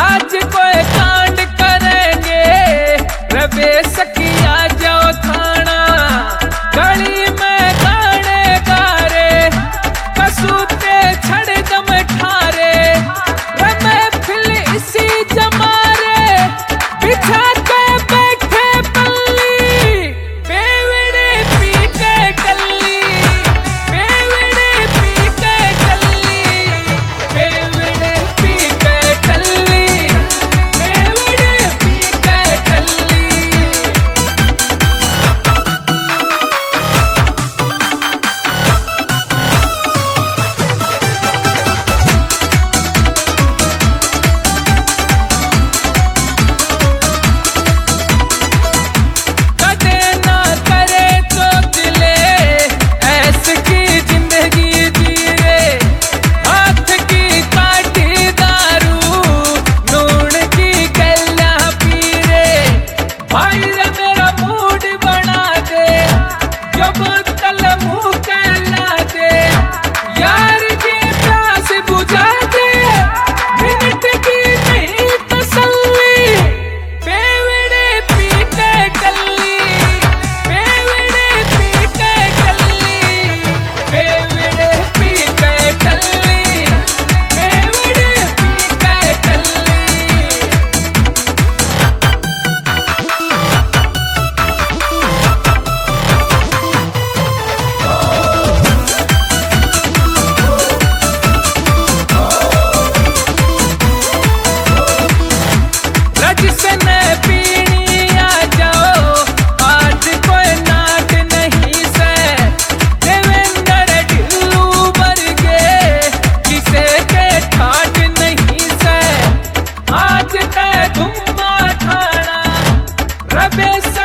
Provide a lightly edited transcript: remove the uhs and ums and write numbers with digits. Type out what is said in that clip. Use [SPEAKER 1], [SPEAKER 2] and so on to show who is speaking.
[SPEAKER 1] आज कोई कांड करेंगे रबे सखिया जाओ थाना। गली में गाने गारे कसूते छड़ दम ठारे महफिल इसी जमारे बिछा के बैठे पल्ली बेवड़े पी के टल्ली बेवड़े पी के टल्ली बेवड़े पी के टल्ली बेवड़े पी के टल्ली। Rebe